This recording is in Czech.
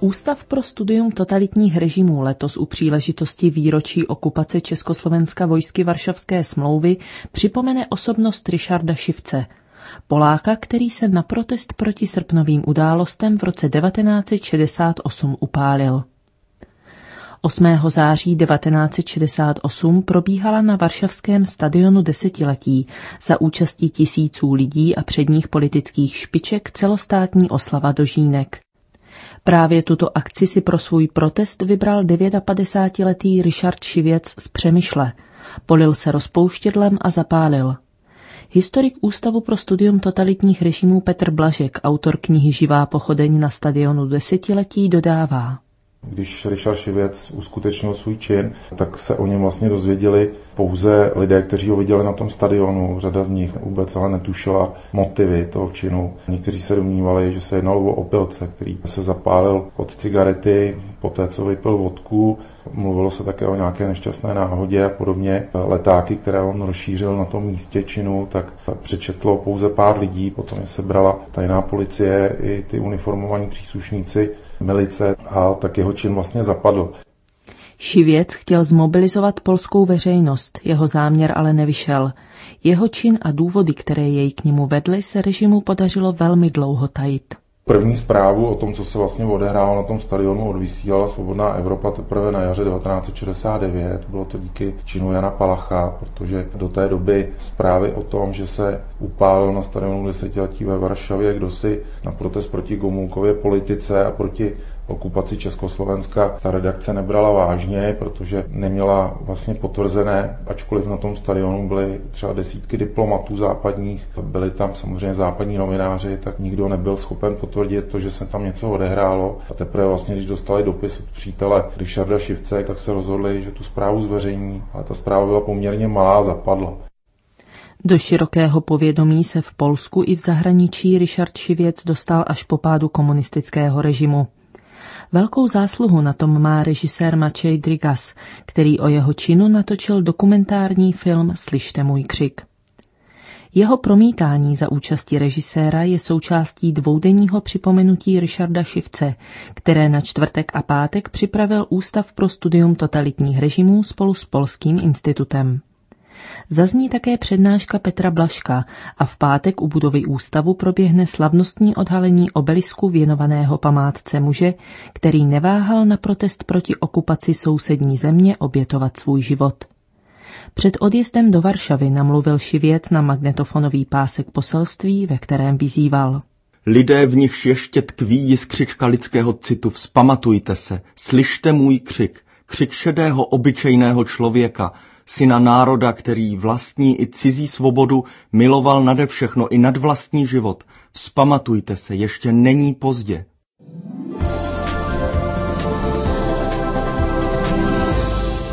Ústav pro studium totalitních režimů letos u příležitosti výročí okupace Československa vojsky Varšavské smlouvy připomene osobnost Richarda Šivce, Poláka, který se na protest proti srpnovým událostem v roce 1968 upálil. 8. září 1968 probíhala na varšavském stadionu desetiletí za účastí tisíců lidí a předních politických špiček celostátní oslava Dožínek. Právě tuto akci si pro svůj protest vybral 59letý Richard Šivěc z Přemyšle. Polil se rozpouštědlem a zapálil. Historik Ústavu pro studium totalitních režimů Petr Blažek, autor knihy Živá pochodeň na stadionu desetiletí, dodává. Když Richard Šivěc uskutečnil svůj čin, tak se o něm vlastně dozvěděli pouze lidé, kteří ho viděli na tom stadionu. Řada z nich vůbec ale netušila motivy toho činu. Někteří se domnívali, že se jednalo o opilce, který se zapálil od cigarety, poté co vypil vodku. Mluvilo se také o nějaké nešťastné náhodě a podobně. Letáky, které on rozšířil na tom místě činu, tak přečetlo pouze pár lidí. Potom je sebrala tajná policie i ty uniformovaní příslušníci milice a tak jeho čin vlastně zapadl. Šivěc chtěl zmobilizovat polskou veřejnost, jeho záměr ale nevyšel. Jeho čin a důvody, které jej k němu vedly, se režimu podařilo velmi dlouho tajit. První zprávu o tom, co se vlastně odehrálo na tom stadionu, odvysílala Svobodná Evropa teprve na jaře 1969. Bylo to díky činu Jana Palacha, protože do té doby zprávy o tom, že se upálil na stadionu desetiletí ve Varšavě kdosi na protest proti Gomulkově politice a proti okupaci Československa, ta redakce nebrala vážně, protože neměla vlastně potvrzené, ačkoliv na tom stadionu byly třeba desítky diplomatů západních, byli tam samozřejmě západní novináři, tak nikdo nebyl schopen potvrdit to, že se tam něco odehrálo. A teprve vlastně, když dostali dopis od přítele Richarda Šivce, tak se rozhodli, že tu zprávu zveřejní, ale ta zpráva byla poměrně malá a zapadla. Do širokého povědomí se v Polsku i v zahraničí Richard Šivěc dostal až po pádu komunistického režimu. Velkou zásluhu na tom má režisér Maciej Drigas, který o jeho činu natočil dokumentární film Slyšte můj křik. Jeho promítání za účasti režiséra je součástí dvoudenního připomenutí Richarda Šivce, které na čtvrtek a pátek připravil Ústav pro studium totalitních režimů spolu s Polským institutem. Zazní také přednáška Petra Blažka a v pátek u budovy ústavu proběhne slavnostní odhalení obelisku věnovaného památce muže, který neváhal na protest proti okupaci sousední země obětovat svůj život. Před odjezdem do Varšavy namluvil Šivěc na magnetofonový pásek poselství, ve kterém vyzýval. Lidé, v nichž ještě tkví jiskřička lidského citu, vzpamatujte se, slyšte můj křik, křik šedého obyčejného člověka, syna národa, který vlastní i cizí svobodu miloval nade všechno i nad vlastní život. Vzpamatujte se, ještě není pozdě.